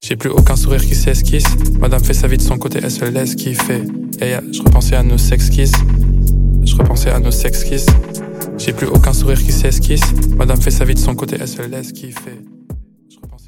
J'ai plus aucun sourire qui s'esquisse. Madame fait sa vie de son côté, elle se laisse kiffer. Je repensais à nos sex kiss. J'ai plus aucun sourire qui s'esquisse. Madame fait sa vie de son côté, elle se laisse kiffer.